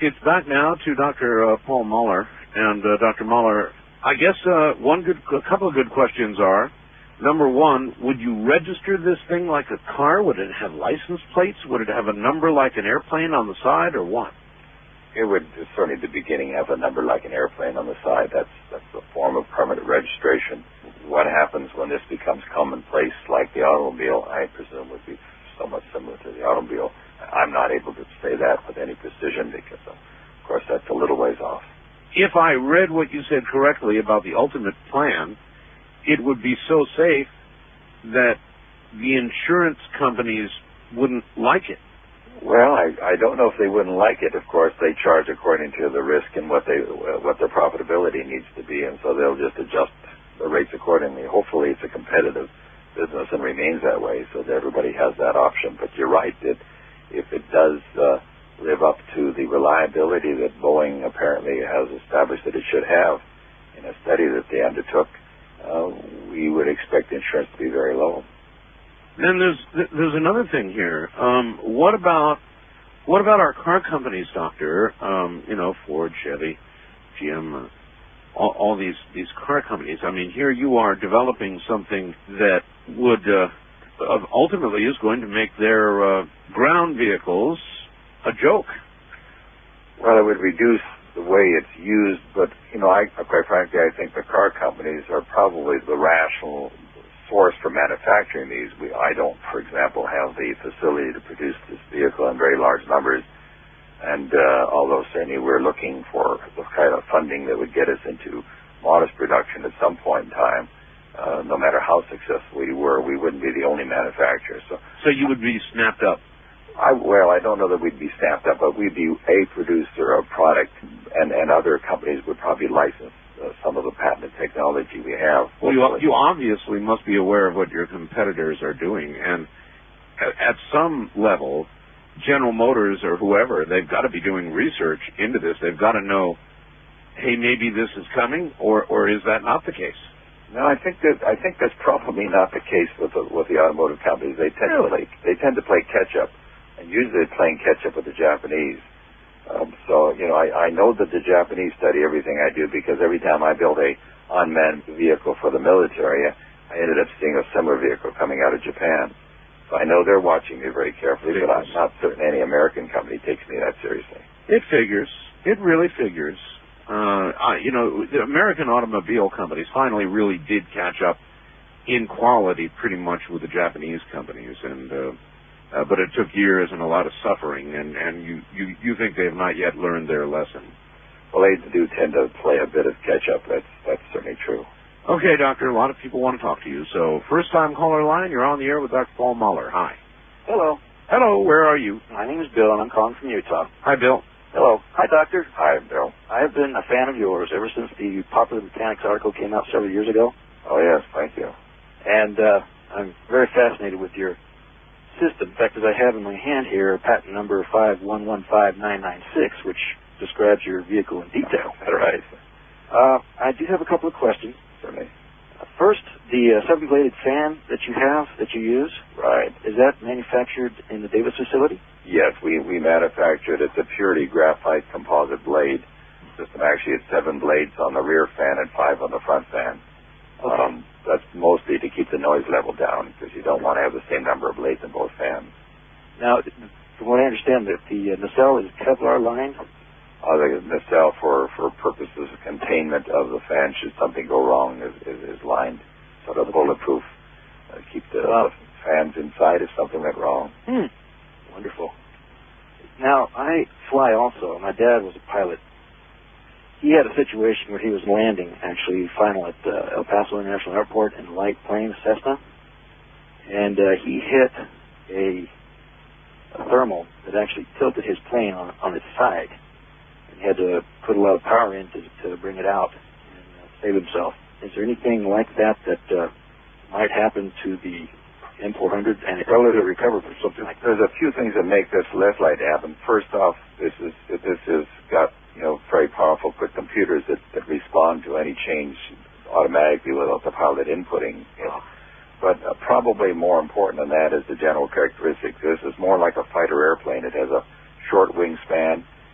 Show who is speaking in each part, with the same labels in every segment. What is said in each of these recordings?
Speaker 1: It's back now to Dr. Paul Muller. And Dr. Muller, I guess a couple of good questions are, number one, would you register this thing like a car? Would it have license plates? Would it have a number like an airplane on the side, or what?
Speaker 2: It would certainly at the beginning have a number like an airplane on the side. That's a form of permanent registration. What happens when this becomes commonplace like the automobile, I presume would be somewhat similar to the automobile. I'm not able to say that with any precision because, of course, that's a little ways off.
Speaker 1: If I read what you said correctly about the ultimate plan, it would be so safe that the insurance companies wouldn't like it.
Speaker 2: Well, I don't know if they wouldn't like it. Of course, they charge according to the risk and what their profitability needs to be, and so they'll just adjust the rates accordingly. Hopefully, it's a competitive business and remains that way, so that everybody has that option. But you're right that if it does live up to the reliability that Boeing apparently has established that it should have in a study that they undertook, we would expect insurance to be very low.
Speaker 1: Then there's another thing here. What about our car companies, Doctor? Ford, Chevy, GM, all these car companies. I mean, here you are developing something that would ultimately is going to make their ground vehicles a joke.
Speaker 2: Well, it would reduce the way it's used, but quite frankly, I think the car companies are probably the rational source for manufacturing these. I don't, for example, have the facility to produce this vehicle in very large numbers, and although certainly we're looking for the kind of funding that would get us into modest production at some point in time, no matter how successful we were, we wouldn't be the only manufacturer.
Speaker 1: So you would be snapped up?
Speaker 2: I don't know that we'd be snapped up, but we'd be a producer of product, and other companies would probably license some of the patented technology we have.
Speaker 1: Well, you obviously must be aware of what your competitors are doing, and at some level, General Motors or whoever, they've got to be doing research into this. They've got to know, hey, maybe this is coming, or is that not the case?
Speaker 2: No, I think that's probably not the case with the automotive companies. They tend to play catch up, and usually they're playing catch up with the Japanese. I know that the Japanese study everything I do, because every time I build a unmanned vehicle for the military, I ended up seeing a similar vehicle coming out of Japan. So I know they're watching me very carefully, but I'm not certain any American company takes me that seriously.
Speaker 1: It figures. It really figures. The American automobile companies finally really did catch up in quality pretty much with the Japanese companies, but it took years and a lot of suffering, and you think they have not yet learned their lesson.
Speaker 2: Well, they do tend to play a bit of catch-up. That's certainly true.
Speaker 1: Okay, Doctor, a lot of people want to talk to you. So, first-time caller line, you're on the air with Dr. Paul Muller. Hi.
Speaker 3: Hello.
Speaker 1: Hello, where are you?
Speaker 3: My name is Bill, and I'm calling from Utah.
Speaker 1: Hi, Bill.
Speaker 3: Hello. Hi, Doctor.
Speaker 2: Hi, Bill.
Speaker 3: I have been a fan of yours ever since the Popular Mechanics article came out several years ago.
Speaker 2: Oh, yes, thank you.
Speaker 3: And I'm very fascinated with your system. In fact, as I have in my hand here, patent number 5115996, which describes your vehicle in detail.
Speaker 2: All right.
Speaker 3: I do have a couple of questions.
Speaker 2: Certainly.
Speaker 3: First, the 7-bladed fan that you use.
Speaker 2: Right.
Speaker 3: Is that manufactured in the Davis facility?
Speaker 2: Yes, we manufacture it. It's a purely graphite composite blade system. Actually, it's 7 blades on the rear fan and 5 on the front fan.
Speaker 3: Okay.
Speaker 2: That's mostly to keep the noise level down, because you don't want to have the same number of blades in both fans.
Speaker 3: Now, from what I understand, that the nacelle is Kevlar lined.
Speaker 2: The nacelle, for purposes of containment of the fan, should something go wrong, is lined, sort of bulletproof. Keep the fans inside if something went wrong.
Speaker 3: Wonderful. Now, I fly also. My dad was a pilot. He had a situation where he was landing, actually, final at El Paso International Airport in a light plane, Cessna, and he hit a thermal that actually tilted his plane on its side. He had to put a lot of power in to bring it out and save himself. Is there anything like that might happen to the M400 and relatively recover from something like that?
Speaker 2: There's a few things that make this less likely to happen. First off, this has got very powerful, quick computers that respond to any change automatically without the pilot inputting. But probably more important than that is the general characteristics. This is more like a fighter airplane. It has a short wingspan. It has a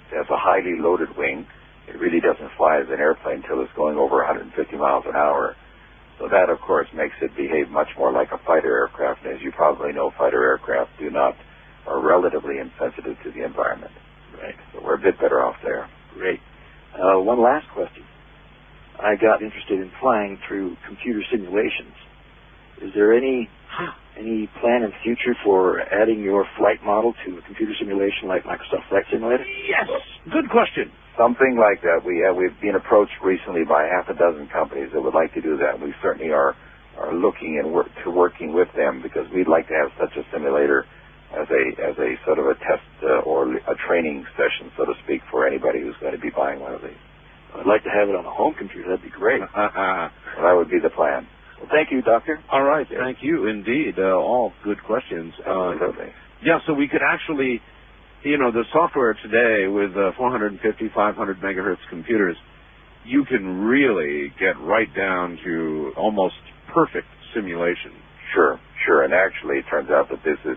Speaker 2: highly loaded wing. It really doesn't fly as an airplane until it's going over 150 miles an hour. So that, of course, makes it behave much more like a fighter aircraft. And as you probably know, fighter aircraft are relatively insensitive to the environment.
Speaker 3: Right.
Speaker 2: So we're a bit better off there.
Speaker 3: Great. One last question. I got interested in flying through computer simulations. Is there any plan in the future for adding your flight model to a computer simulation like Microsoft Flight Simulator?
Speaker 1: Yes. Good question.
Speaker 2: Something like that. We've been approached recently by half a dozen companies that would like to do that. We certainly are looking and working with them because we'd like to have such a simulator as a sort of a test or a training session, so to speak, for anybody who's going to be buying one of these.
Speaker 3: I'd like to have it on a home computer. That'd be great.
Speaker 2: Well, that would be the plan.
Speaker 3: Well, thank you, Doctor.
Speaker 1: All right. Thank you, indeed. All good questions.
Speaker 2: Absolutely.
Speaker 1: Yeah, so we could actually, the software today with 450, 500 megahertz computers, you can really get right down to almost perfect simulation.
Speaker 2: Sure. And actually, it turns out that this is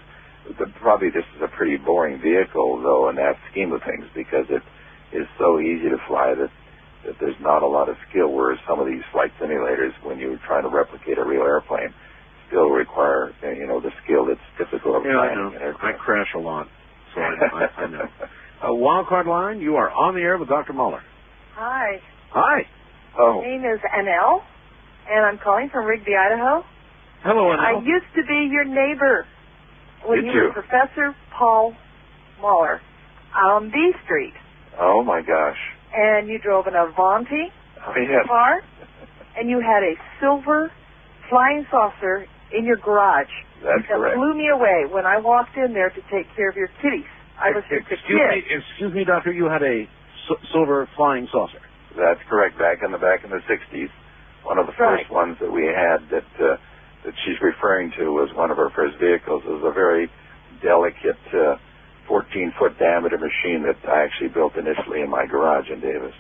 Speaker 2: a pretty boring vehicle, though, in that scheme of things, because it is so easy to fly that there's not a lot of skill, whereas some of these flight simulators, when you're trying to replicate a real airplane, still require, the skill that's typical of flying an airplane.
Speaker 1: I crash a lot, so I know. Wildcard line, you are on the air with Dr. Muller.
Speaker 4: Hi.
Speaker 1: Hi.
Speaker 2: Oh.
Speaker 4: My name is Annelle, and I'm calling from Rigby, Idaho.
Speaker 1: Hello,
Speaker 4: I
Speaker 1: Annelle.
Speaker 4: used to be your neighbor when
Speaker 2: Did
Speaker 4: you
Speaker 2: you?
Speaker 4: were Professor Paul Muller on B Street.
Speaker 2: Oh, my gosh.
Speaker 4: And you drove an Avanti
Speaker 2: Oh, yes.
Speaker 4: car, and you had a silver flying saucer in your garage.
Speaker 2: That's
Speaker 4: that
Speaker 2: correct.
Speaker 4: blew me away when I walked in there to take care of your kitties. I was just a kid.
Speaker 1: Excuse me, Doctor, you had a silver flying saucer.
Speaker 2: That's correct. Back in the 60s, one of the first ones that we had that she's referring to was one of our first vehicles. It was a very delicate 14-foot diameter machine that I actually built initially in my garage in Davis.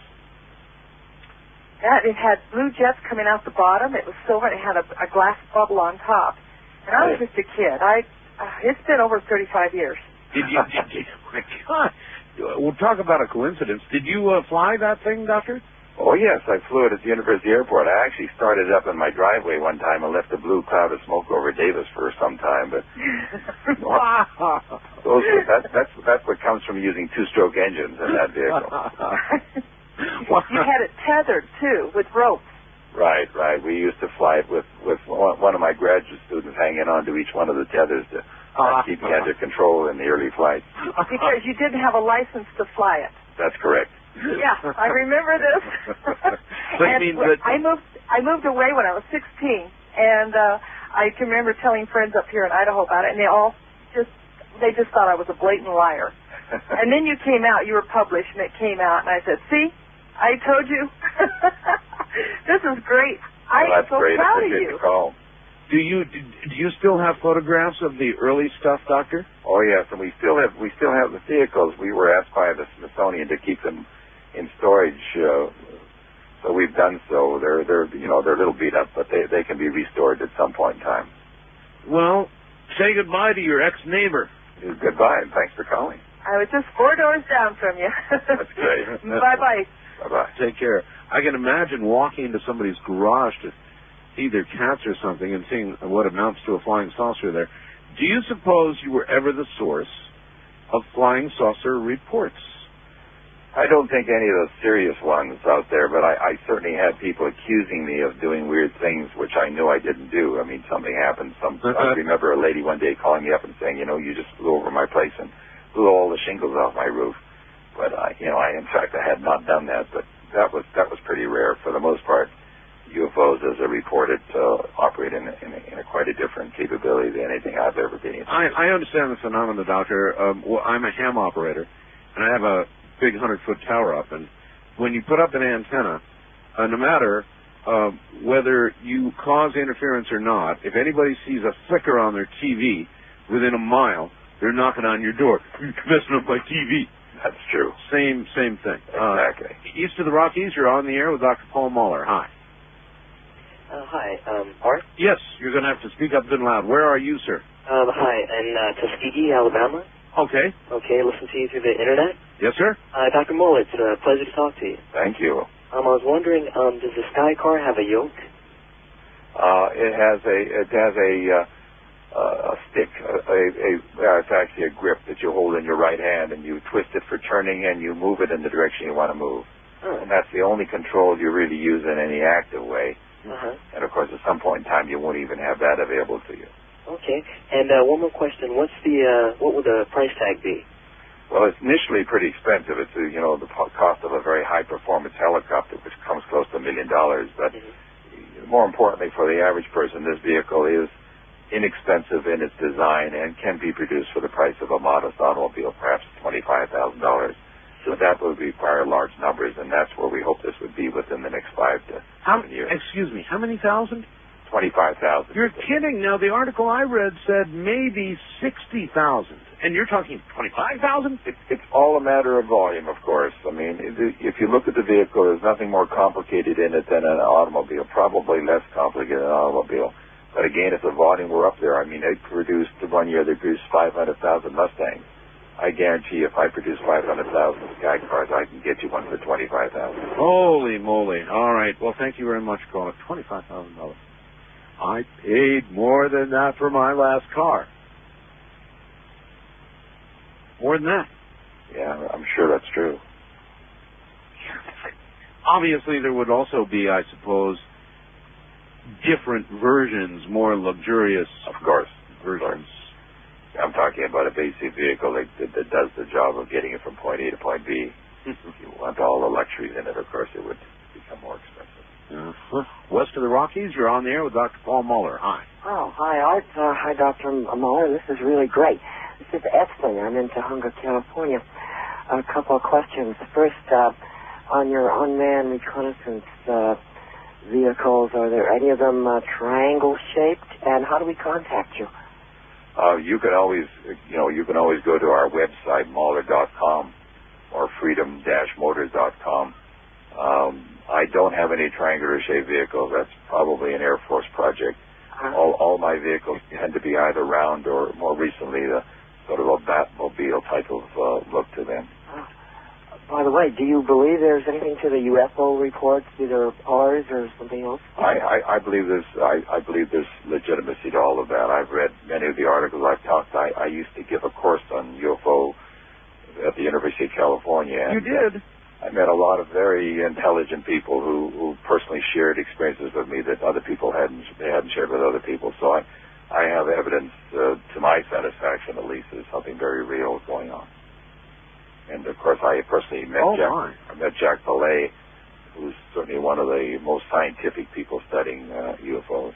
Speaker 4: It had blue jets coming out the bottom. It was silver, and it had a glass bubble on top. And I was just a kid. It's been over 35 years.
Speaker 1: Did you? My God. We'll talk about a coincidence. Did you fly that thing, Doctor?
Speaker 2: Oh, yes. I flew it at the University Airport. I actually started up in my driveway one time and left a blue cloud of smoke over Davis for some time. But that's what comes from using two-stroke engines in that vehicle.
Speaker 4: You had it tethered, too, with ropes.
Speaker 2: Right. We used to fly it with one of my graduate students hanging on to each one of the tethers to keep me under control in the early flights.
Speaker 4: Because you didn't have a license to fly it.
Speaker 2: That's correct.
Speaker 4: Yeah, I remember this. I moved away when I was 16, and I can remember telling friends up here in Idaho about it, and they just thought I was a blatant liar. And then you came out, you were published, and it came out, and I said, see, I told you. This is great. I am so proud of you.
Speaker 1: Do you still have photographs of the early stuff, Doctor?
Speaker 2: Oh yes, and we still have the vehicles. We were asked by the Smithsonian to keep them in storage, so we've done so. They're a little beat up, but they can be restored at some point in time.
Speaker 1: Well, say goodbye to your ex-neighbor.
Speaker 2: Goodbye, and thanks for calling.
Speaker 4: I was just 4 doors down from you.
Speaker 2: That's great.
Speaker 4: Bye-bye.
Speaker 2: Bye-bye.
Speaker 1: Take care. I can imagine walking into somebody's garage to see their cats or something and seeing what amounts to a flying saucer there. Do you suppose you were ever the source of flying saucer reports?
Speaker 2: I don't think any of those serious ones out there, but I certainly had people accusing me of doing weird things, which I knew I didn't do. I mean, something happened. I remember a lady one day calling me up and saying, you just flew over my place and blew all the shingles off my roof. But in fact, I had not done that. But that was pretty rare. For the most part, UFOs, as are reported, operate in a quite a different capability than anything I've ever been in.
Speaker 1: I understand the phenomenon, Doctor. I'm a ham operator, and I have a big 100-foot tower up. And when you put up an antenna, no matter whether you cause interference or not, if anybody sees a flicker on their TV within a mile, they're knocking on your door. You're messing up my TV.
Speaker 2: That's true.
Speaker 1: Same thing.
Speaker 2: Exactly.
Speaker 1: East of the Rockies, you're on the air with Dr. Paul Muller. Hi.
Speaker 5: Hi, Art?
Speaker 1: Yes, you're going to have to speak up good and loud. Where are you, sir?
Speaker 5: Hi, in Tuskegee, Alabama.
Speaker 1: Okay.
Speaker 5: Okay, listen to you through the internet.
Speaker 1: Yes, sir.
Speaker 5: Dr. Muller, it's a pleasure to talk to you.
Speaker 2: Thank you.
Speaker 5: I was wondering, does the Sky car have a yoke?
Speaker 2: It has a stick. It's actually a grip that you hold in your right hand, and you twist it for turning, and you move it in the direction you want to move.
Speaker 5: Oh.
Speaker 2: And that's the only control you really use in any active way.
Speaker 5: Uh-huh.
Speaker 2: And, of course, at some point in time, you won't even have that available to you.
Speaker 5: Okay. And one more question. What would the price tag be?
Speaker 2: Well, it's initially pretty expensive. It's, the cost of a very high-performance helicopter, which comes close to $1 million. But more importantly, for the average person, this vehicle is inexpensive in its design and can be produced for the price of a modest automobile, perhaps $25,000. So that would require large numbers, and that's where we hope this would be within the next 5 to 7 years.
Speaker 1: Excuse me, how many thousand?
Speaker 2: 25,000.
Speaker 1: You're kidding. Now, the article I read said maybe 60,000, and you're talking 25,000?
Speaker 2: It's all a matter of volume, of course. I mean, if you look at the vehicle, there's nothing more complicated in it than an automobile, probably less complicated than an automobile. But again, if the volume were up there, I mean, they produced, one year they produced 500,000 Mustangs. I guarantee if I produce 500,000 Sky cars, I can get you one for 25,000.
Speaker 1: Holy moly. All right. Well, thank you very much, caller. $25,000. I paid more than that for my last car. More than that.
Speaker 2: Yeah, I'm sure that's true.
Speaker 1: Obviously, there would also be, I suppose, different versions, more luxurious
Speaker 2: Of course.
Speaker 1: versions.
Speaker 2: I'm talking about a basic vehicle that does the job of getting it from point A to point B. If you want all the luxuries in it, of course, it would become more expensive.
Speaker 1: West of the Rockies, you're on the air with Dr. Paul Muller. Hi.
Speaker 6: Oh, hi, Art. Hi, Dr. Muller. This is really great. This is Edson. I'm in Tahunga, California. A couple of questions. First, on your unmanned reconnaissance vehicles, are there any of them triangle-shaped? And how do we contact you?
Speaker 2: You can always go to our website, Muller.com, or freedom-motors.com. I don't have any triangular-shaped vehicles. That's probably an Air Force project. All my vehicles tend to be either round or, more recently, the sort of a Batmobile type of look to them.
Speaker 6: By the way, do you believe there's anything to the UFO reports, either ours or something else?
Speaker 2: I believe there's legitimacy to all of that. I've read many of the articles. I used to give a course on UFO at the University of California.
Speaker 1: You did?
Speaker 2: I met a lot of very intelligent people who personally shared experiences with me that other people hadn't shared with other people. So I have evidence, to my satisfaction at least, that something very real is going on. And of course, I personally met Jack Pillay, who's certainly one of the most scientific people studying UFOs.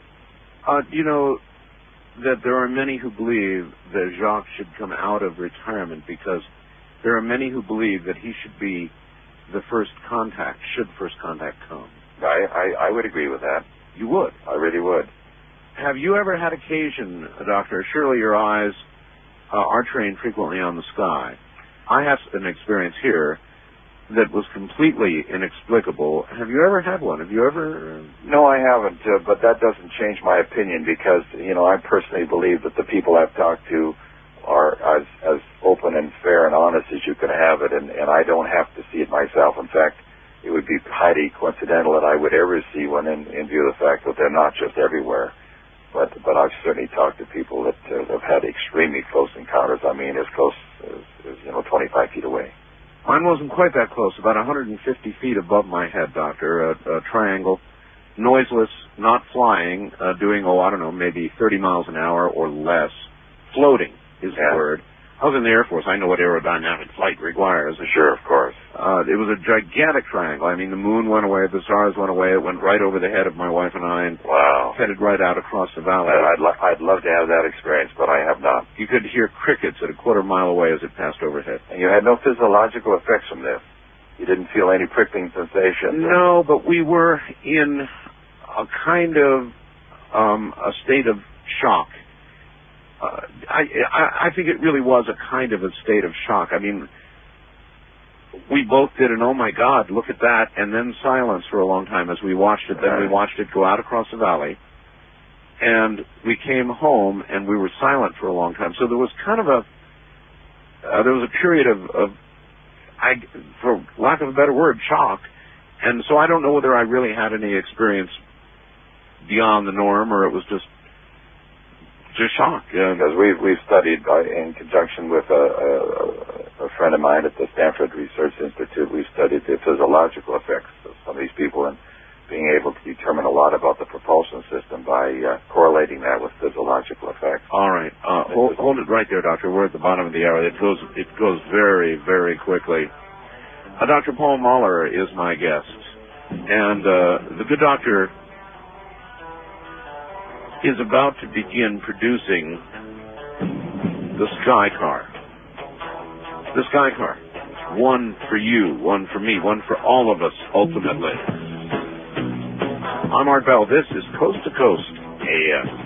Speaker 1: You know that there are many who believe that Jacques should come out of retirement because there are many who believe that he should be the first contact, should first contact come.
Speaker 2: I would agree with that.
Speaker 1: You would?
Speaker 2: I really would.
Speaker 1: Have you ever had occasion, Doctor, surely your eyes are trained frequently on the sky. I have an experience here that was completely inexplicable. Have you ever had one? Have you ever?
Speaker 2: No, I haven't, but that doesn't change my opinion because, I personally believe that the people I've talked to are as open and fair and honest as you can have it, and I don't have to see it myself. In fact, it would be highly coincidental that I would ever see one in view of the fact that they're not just everywhere. But I've certainly talked to people that have had extremely close encounters. I mean, as close as 25 feet away.
Speaker 1: Mine wasn't quite that close, about 150 feet above my head, Doctor. A triangle, noiseless, not flying, doing, maybe 30 miles an hour or less. Floating is the word. I was in the Air Force. I know what aerodynamic flight requires.
Speaker 2: Sure, of course.
Speaker 1: It was a gigantic triangle. I mean, the moon went away, the stars went away. It went right over the head of my wife and I and headed right out across the valley.
Speaker 2: I'd love to have that experience, but I have not.
Speaker 1: You could hear crickets at a quarter mile away as it passed overhead.
Speaker 2: And you had no physiological effects from this? You didn't feel any prickling sensation?
Speaker 1: No, but we were in a kind of a state of shock. I think it really was a kind of a state of shock. I mean, we both did an, oh my God, look at that, and then silence for a long time as we watched it. Then we watched it go out across the valley, and we came home and we were silent for a long time. So there was kind of there was a period of for lack of a better word, shock. And so I don't know whether I really had any experience beyond the norm or it was just shock.
Speaker 2: Because we've studied in conjunction with a friend of mine at the Stanford Research Institute. We've studied the physiological effects of some of these people and being able to determine a lot about the propulsion system by correlating that with physiological effects.
Speaker 1: All right, hold it right there, Doctor. We're at the bottom of the hour. It goes very, very quickly. Dr. Paul Mahler is my guest, and the good doctor is about to begin producing the Sky Car. The Sky Car. One for you, one for me, one for all of us, ultimately. I'm Art Bell. This is Coast to Coast AM.